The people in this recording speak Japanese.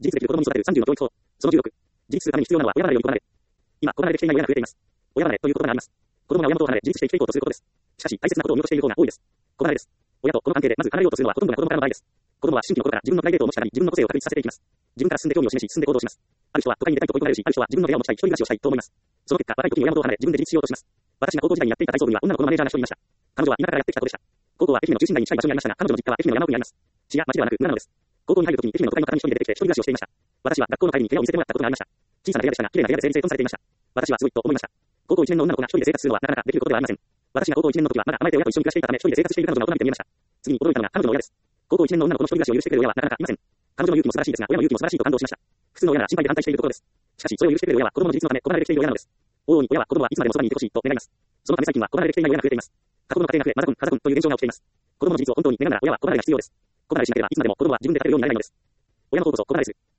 自立できる子供に育てる30の教育法。その16。自立するために必要なのは親離れを離れ。今、子離れできていない親が増えています。親離れという言葉があります。子供が親元を離れ自立して生きていこうとすることです。しかし、大切なことを見落としている方が多いです。子離れです。親とこの関係でまず離れようとするのはほとんどが子供からの場合です。子供は思春期の頃から自分のプライベートを持ちたがり、自分の個性を確立させていきます。自分から進んで興味を示し、進んで行動します。ある人は都会に出たいと恋焦がれるし、ある人は自分の部屋を持ちたい、一人暮らしをしたいと思います。その結果、若い時に親元を離れ、自分で自立しようとします。私が高校時代にやっていた体操部には女の子のマネージャーが一人いました。彼女は田舎からやってきた子でした。高校は愛媛の中心街に近い場所にありましたが、彼女の実家は愛媛の山奥にあります。市や町ではなく村なのです。高校に入る時に愛媛の都会の方に一人で出てきて一人暮らしをしていました。私は学校の帰りに部屋を見せてもらったことがありました。小さな部屋でしたが、綺麗な部屋で整理整頓されていました。私はすごいと思いました。高校1年の女の子が一人で生活するのはなかなかできることではありません。私が高校1年の時はまだ甘えて親と一緒に暮らしていたため、一人で生活している彼女が大人びて見えました。次に驚いたのが彼女の親です。高校1年の女の子の一人暮らしを許してくれる親はなかなかいません。彼女の勇気も素晴らしいですが、親の勇気も素晴らしいと感動しました。普通の親なら心配で反対しているところです。しかし、それを許してくれる親は子供の自立のため子離れできている親なのです。往々に親は子供はいつまでもそばにいてほしいと願います。そのため最近は子離れできていない親が増えています。過去の家庭が増え、マザコン、カザコンという現象が起きています。子供の自立を本当に願うなら親は子離れが必要です。子離れしなければいつまでも子供は自分で立てるようにならないのです。親の方こそ子離れする。